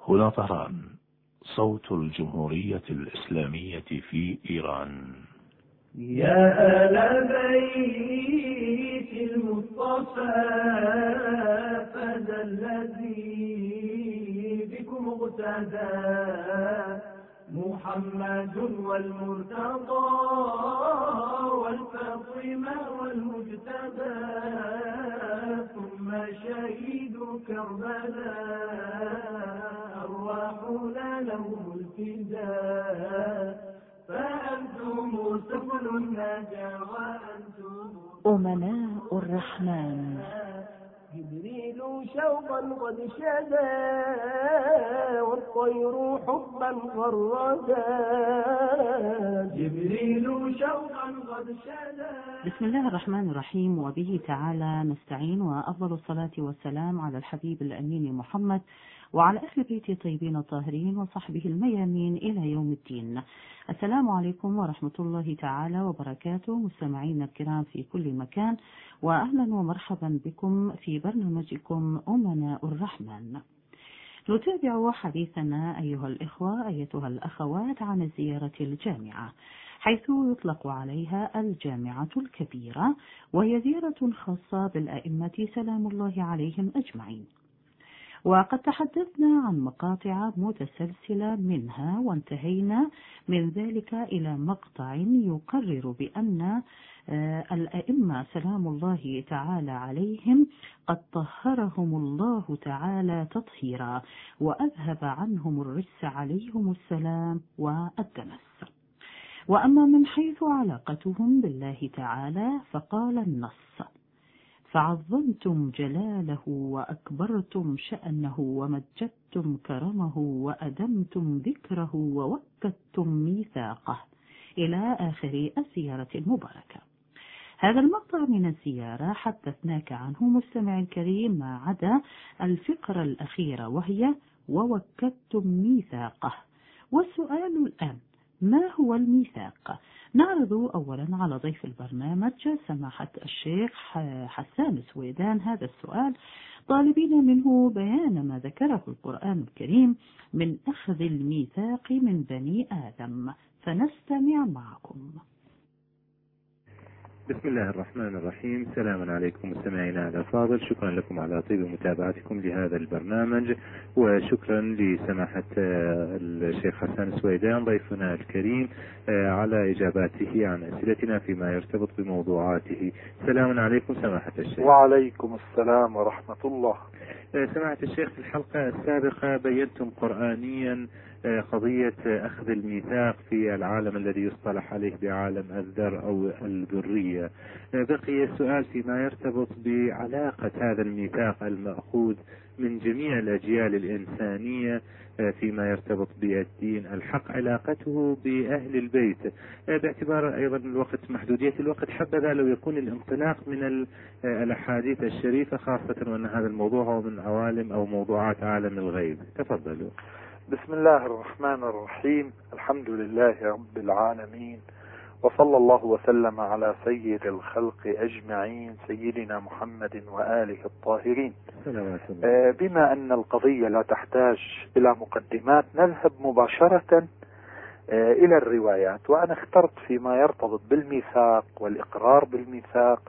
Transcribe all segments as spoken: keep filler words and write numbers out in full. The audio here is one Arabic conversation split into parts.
هنا طهران، صوت الجمهورية الإسلامية في إيران. يا آل بيت المصطفى فذا الذي بكم اقتدى محمد والمرتضى والفاطمة والمجتبى ثم شهيد كربلاء أرواحنا لهم الفداء فأنتم سبل النجاة وأنتم أمناء الرحمن. جبريل شوقا قد شدا والطير حبا غردا جبريل شوقا قد شدا. بسم الله الرحمن الرحيم، وبه تعالى نستعين، وأفضل الصلاة والسلام على الحبيب الأمين محمد وعلى أهل بيته الطيبين الطاهرين وصحبه الميامين إلى يوم الدين. السلام عليكم ورحمة الله تعالى وبركاته، مستمعين الكرام في كل مكان، وأهلا ومرحبا بكم في برنامجكم أمناء الرحمن. نتابع حديثنا أيها الإخوة أيتها الأخوات عن الزيارة الجامعة، حيث يطلق عليها الجامعة الكبيرة، وهي زيارة خاصة بالأئمة سلام الله عليهم أجمعين. وقد تحدثنا عن مقاطع متسلسلة منها، وانتهينا من ذلك إلى مقطع يقرر بأن الأئمة سلام الله تعالى عليهم قد طهرهم الله تعالى تطهيرا وأذهب عنهم الرجس عليهم السلام والدنس. وأما من حيث علاقتهم بالله تعالى فقال النص: فعظمتم جلاله وأكبرتم شأنه ومجدتم كرمه وأدمتم ذكره ووكدتم ميثاقه، إلى آخر الزيارة المباركة. هذا المقطع من الزيارة حدثناك عنه مستمع الكريم ما عدا الفقرة الأخيرة، وهي ووكدتم ميثاقه. والسؤال الآن: ما هو الميثاق؟ نعرض أولا على ضيف البرنامج سماحة الشيخ حسان سويدان هذا السؤال، طالبين منه بيان ما ذكره القرآن الكريم من أخذ الميثاق من بني آدم، فنستمع معكم. بسم الله الرحمن الرحيم. سلاما عليكم مستمعينا الأفاضل، شكرا لكم على طيب متابعتكم لهذا البرنامج، وشكرا لسماحة الشيخ حسان سويدان ضيفنا الكريم على إجاباته عن أسئلتنا فيما يرتبط بموضوعاته. سلاما عليكم سماحة الشيخ. وعليكم السلام ورحمة الله. سماحة الشيخ، في الحلقة السابقة بينتم قرآنيا قضية أخذ الميثاق في العالم الذي يصطلح عليه بعالم الذر أو الذرية. بقي السؤال فيما يرتبط بعلاقة هذا الميثاق المأخوذ من جميع الأجيال الإنسانية فيما يرتبط بالدين الحق، علاقته بأهل البيت، باعتبار أيضا الوقت محدودية الوقت، حبذا لو يكون الانطلاق من الأحاديث الشريفة، خاصة وأن هذا الموضوع هو من عوالم أو موضوعات عالم الغيب. تفضلوا. بسم الله الرحمن الرحيم. الحمد لله رب العالمين، وصلى الله وسلم على سيد الخلق أجمعين سيدنا محمد وآله الطاهرين. آه بما أن القضية لا تحتاج إلى مقدمات، نذهب مباشرة آه إلى الروايات. وأنا اخترت فيما يرتبط بالميثاق والإقرار بالميثاق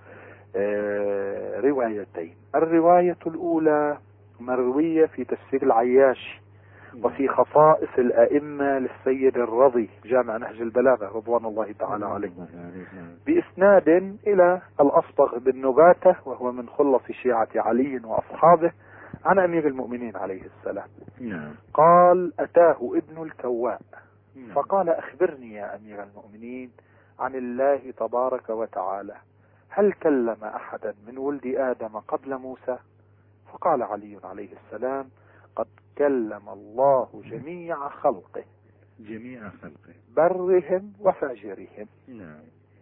آه روايتين. الرواية الأولى مروية في تفسير العياشي وفي خصائص الأئمة للسيد الرضي جامع نهج البلاغة رضوان الله تعالى عليه، بإسناد إلى الأصبغ بن نباتة وهو من خلص شيعة علي وأصحابه عن أمير المؤمنين عليه السلام. قال: أتاه ابن الكواء فقال: أخبرني يا أمير المؤمنين عن الله تبارك وتعالى، هل كلم أحدا من ولد آدم قبل موسى؟ فقال علي عليه السلام: قد كلم الله جميع خلقه جميع خلقه برهم وفاجرهم. نعم.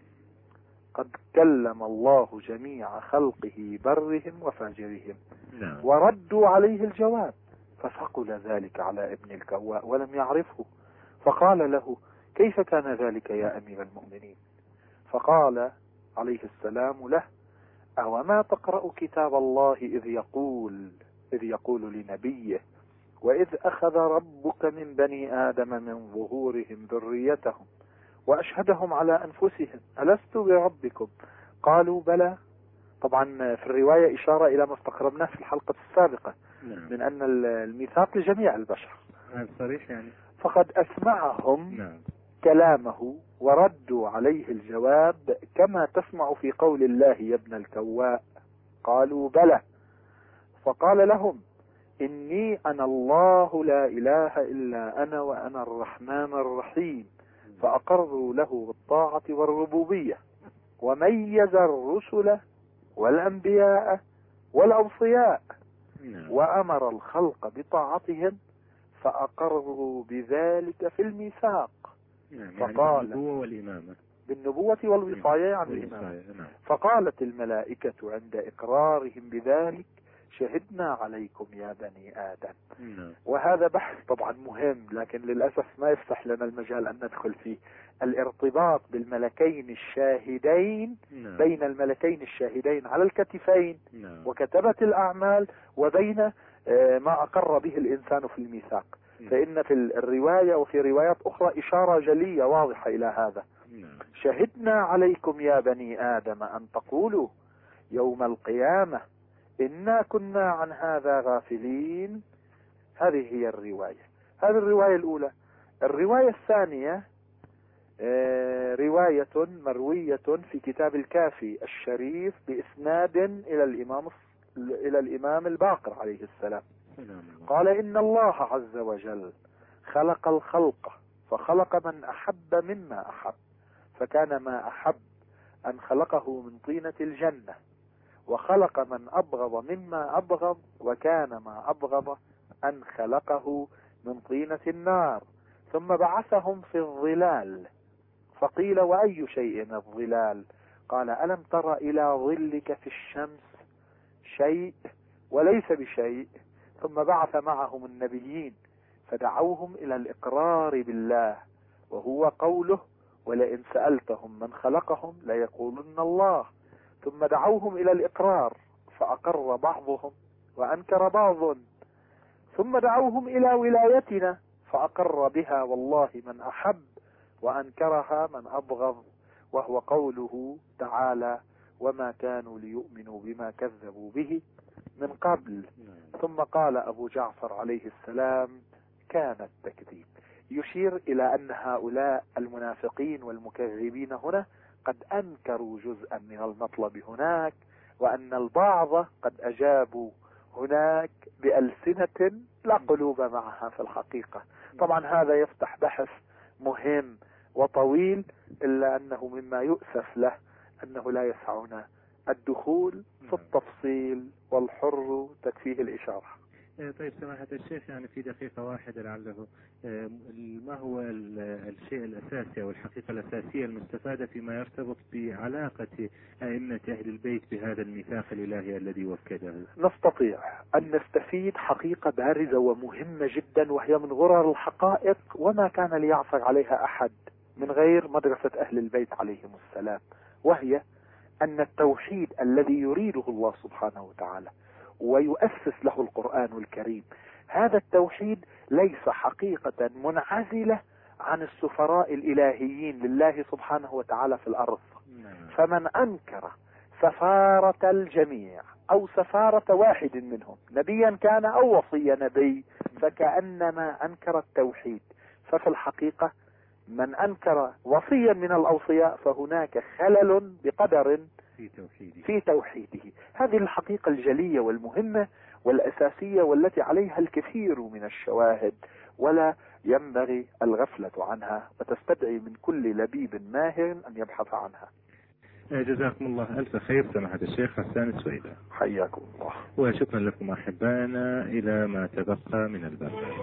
قد كلم الله جميع خلقه برهم وفاجرهم. نعم. وردوا عليه الجواب، فثقل ذلك على ابن الكواء ولم يعرفه، فقال له: كيف كان ذلك يا أمير المؤمنين؟ فقال عليه السلام له: أوما تقرأ كتاب الله إذ يقول إذ يقول لنبيه: وإذ أخذ ربك من بني آدم من ظهورهم ذريتهم وأشهدهم على أنفسهم ألست بربكم قالوا بلى. طبعا في الرواية إشارة إلى ما استقربناه في الحلقة السابقة نعم. من أن الميثاق لجميع البشر. هذا صريح يعني. فقد أسمعهم نعم. كلامه وردوا عليه الجواب كما تسمع في قول الله يا ابن الكواء قالوا بلى. فقال لهم إني أنا الله لا إله إلا أنا وأنا الرحمن الرحيم. فأقروا له بالطاعة والربوبية وميز الرسل والأنبياء والأوصياء وأمر الخلق بطاعتهم فأقروا بذلك في الميثاق. فقال بالنبوة والإمامة بالنبوة والوصاية عن الإمامة. فقالت الملائكة عند إقرارهم بذلك شهدنا عليكم يا بني آدم. وهذا بحث طبعا مهم لكن للأسف ما يفتح لنا المجال أن ندخل فيه. الارتباط بالملكين الشاهدين بين الملكين الشاهدين على الكتفين وكتبة الأعمال وبين ما أقر به الإنسان في الميثاق. فإن في الرواية وفي روايات أخرى إشارة جلية واضحة إلى هذا. شهدنا عليكم يا بني آدم أن تقولوا يوم القيامة إنا كنا عن هذا غافلين. هذه هي الرواية. هذه الرواية الأولى. الرواية الثانية رواية مروية في كتاب الكافي الشريف بإسناد إلى الإمام إلى الإمام الباقر عليه السلام. قال إن الله عز وجل خلق الخلق فخلق من أحب مما أحب فكان ما أحب أن خلقه من طينة الجنة وخلق من أبغض مما أبغض وكان ما أبغض أن خلقه من طينة النار ثم بعثهم في الظلال فقيل وأي شيء الظلال قال ألم تر إلى ظلك في الشمس شيء وليس بشيء ثم بعث معهم النبيين فدعوهم إلى الإقرار بالله وهو قوله ولئن سألتهم من خلقهم ليقولن الله ثم دعوهم إلى الإقرار فأقر بعضهم وأنكر بعض ثم دعوهم إلى ولايتنا فأقر بها والله من أحب وأنكرها من أبغض وهو قوله تعالى وما كانوا ليؤمنوا بما كذبوا به من قبل. ثم قال أبو جعفر عليه السلام كان التكذيب يشير إلى أن هؤلاء المنافقين والمكذبين هنا قد أنكروا جزءا من المطلب هناك وأن البعض قد أجابوا هناك بألسنة لا قلوب معها في الحقيقة. طبعا هذا يفتح بحث مهم وطويل إلا أنه مما يؤسف له أنه لا يسعنا الدخول في التفصيل والحر تكفيه الإشارة. طيب سماحة الشيخ يعني في دقيقة واحدة لعله ما هو الشيء الأساسي أو الحقيقة الأساسية المستفادة فيما يرتبط بعلاقة أئمة أهل البيت بهذا الميثاق الإلهي الذي وكده؟ نستطيع أن نستفيد حقيقة بارزة ومهمة جدا وهي من غرر الحقائق وما كان ليعثر عليها أحد من غير مدرسة أهل البيت عليهم السلام، وهي أن التوحيد الذي يريده الله سبحانه وتعالى ويؤسس له القرآن الكريم هذا التوحيد ليس حقيقة منعزلة عن السفراء الإلهيين لله سبحانه وتعالى في الأرض. فمن أنكر سفارة الجميع أو سفارة واحد منهم نبيا كان أو وصي نبي فكأنما أنكر التوحيد. ففي الحقيقة من أنكر وصيا من الأوصياء فهناك خلل بقدر في توحيده. في توحيده. هذه الحقيقة الجلية والمهمة والأساسية والتي عليها الكثير من الشواهد ولا ينبغي الغفلة عنها وتستدعي من كل لبيب ماهر أن يبحث عنها. جزاكم الله ألف خير سماحة الشيخ حسان السويدة. حياكم الله وشكرا لكم أحبائنا إلى ما تبقى من البرنامج.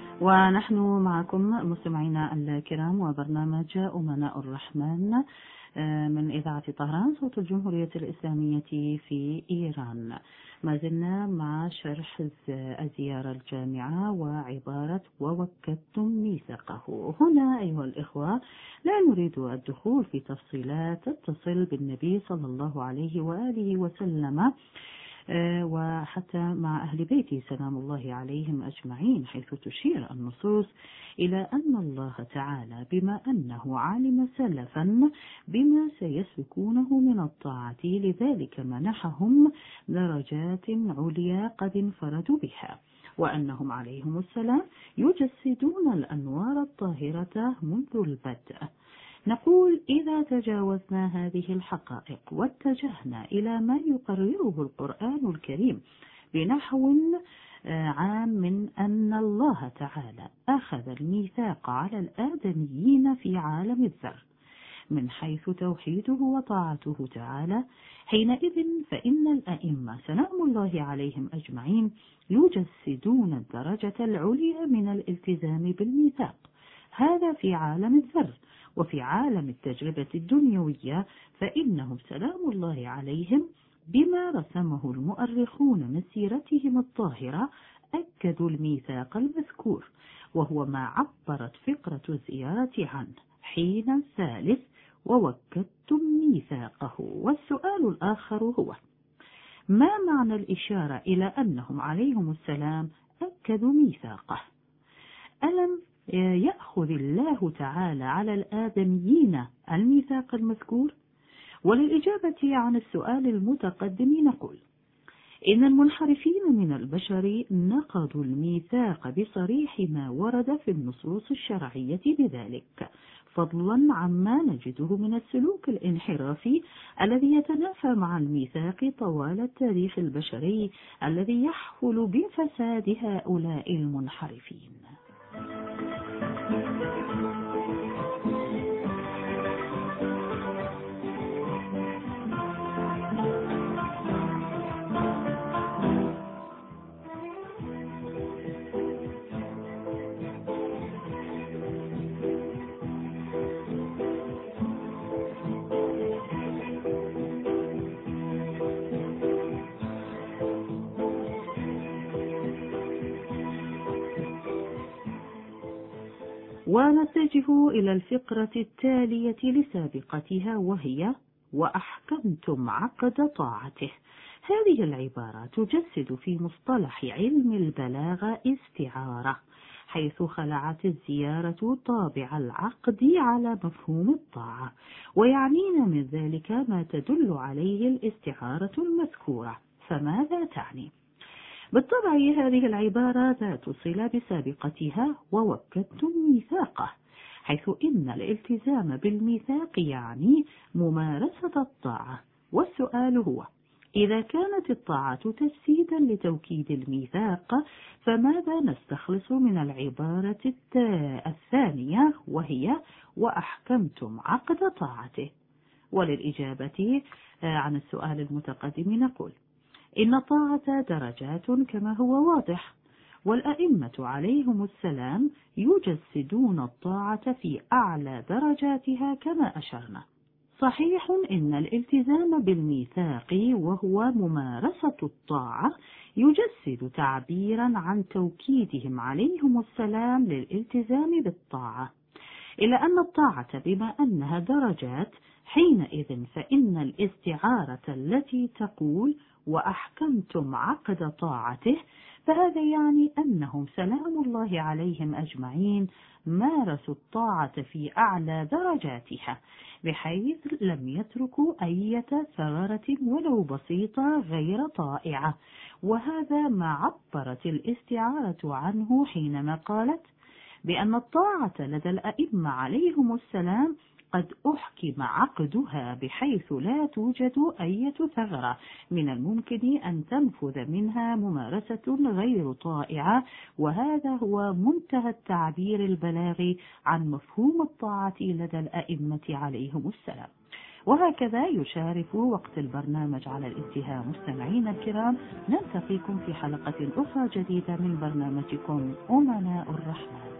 ونحن معكم مستمعينا الكرام وبرنامج أمناء الرحمن من إذاعة طهران صوت الجمهورية الإسلامية في إيران. ما زلنا مع شرح الزيارة الجامعة وعبارة ووكدتم ميثاقه. هنا أيها الإخوة لا نريد الدخول في تفصيلات تتصل بالنبي صلى الله عليه وآله وسلم وحتى مع أهل بيته سلام الله عليهم أجمعين، حيث تشير النصوص إلى أن الله تعالى بما أنه علم سلفا بما سيسلكونه من الطاعة لذلك منحهم درجات عليا قد انفردوا بها، وأنهم عليهم السلام يجسدون الأنوار الطاهرة منذ البدء. نقول إذا تجاوزنا هذه الحقائق واتجهنا إلى ما يقرره القرآن الكريم بنحو عام من أن الله تعالى أخذ الميثاق على الآدميين في عالم الذر من حيث توحيده وطاعته تعالى، حينئذ فإن الأئمة سلام الله عليهم أجمعين يجسدون الدرجة العليا من الالتزام بالميثاق، هذا في عالم الذر. وفي عالم التجربة الدنيوية فإنهم سلام الله عليهم بما رسمه المؤرخون من سيرتهم الطاهرة أكدوا الميثاق المذكور، وهو ما عبرت فقرة الزيارة عنه حين الثالث ووكدتم ميثاقه. والسؤال الآخر هو ما معنى الإشارة إلى أنهم عليهم السلام أكدوا ميثاقه؟ ألم يأخذ الله تعالى على الآدميين الميثاق المذكور؟ وللإجابة عن السؤال المتقدم نقول إن المنحرفين من البشر نقضوا الميثاق بصريح ما ورد في النصوص الشرعية بذلك، فضلا عما نجده من السلوك الانحرافي الذي يتنافى مع الميثاق طوال التاريخ البشري الذي يحفل بفساد هؤلاء المنحرفين. ونتجه إلى الفقرة التالية لسابقتها وهي وأحكمتم عقد طاعته. هذه العبارة تجسد في مصطلح علم البلاغة استعارة، حيث خلعت الزيارة طابع العقد على مفهوم الطاعة، ويعنينا من ذلك ما تدل عليه الاستعارة المذكورة. فماذا تعني؟ بالطبع هذه العبارة ذات صلة بسابقتها ووكدتم ميثاقه، حيث إن الالتزام بالميثاق يعني ممارسة الطاعة. والسؤال هو إذا كانت الطاعة تجسيدا لتوكيد الميثاق فماذا نستخلص من العبارة الثانية وهي وأحكمتم عقد طاعته؟ وللإجابة عن السؤال المتقدم نقول إن الطاعة درجات كما هو واضح، والأئمة عليهم السلام يجسدون الطاعة في أعلى درجاتها كما أشرنا. صحيح إن الالتزام بالميثاق وهو ممارسة الطاعة يجسد تعبيرا عن توكيدهم عليهم السلام للالتزام بالطاعة، إلا أن الطاعة بما أنها درجات حينئذ فإن الاستعارة التي تقول وأحكمتم عقد طاعته فهذا يعني أنهم سلام الله عليهم أجمعين مارسوا الطاعة في أعلى درجاتها، بحيث لم يتركوا أي ثغرة ولو بسيطة غير طائعة. وهذا ما عبرت الاستعارة عنه حينما قالت بأن الطاعة لدى الأئمة عليهم السلام قد أحكم عقدها بحيث لا توجد أي ثغرة من الممكن أن تنفذ منها ممارسة غير طائعة، وهذا هو منتهى التعبير البلاغي عن مفهوم الطاعة لدى الأئمة عليهم السلام. وهكذا يشارف وقت البرنامج على الانتهاء. مستمعين الكرام، نلتقيكم في حلقة أخرى جديدة من برنامجكم أمناء الرحمن.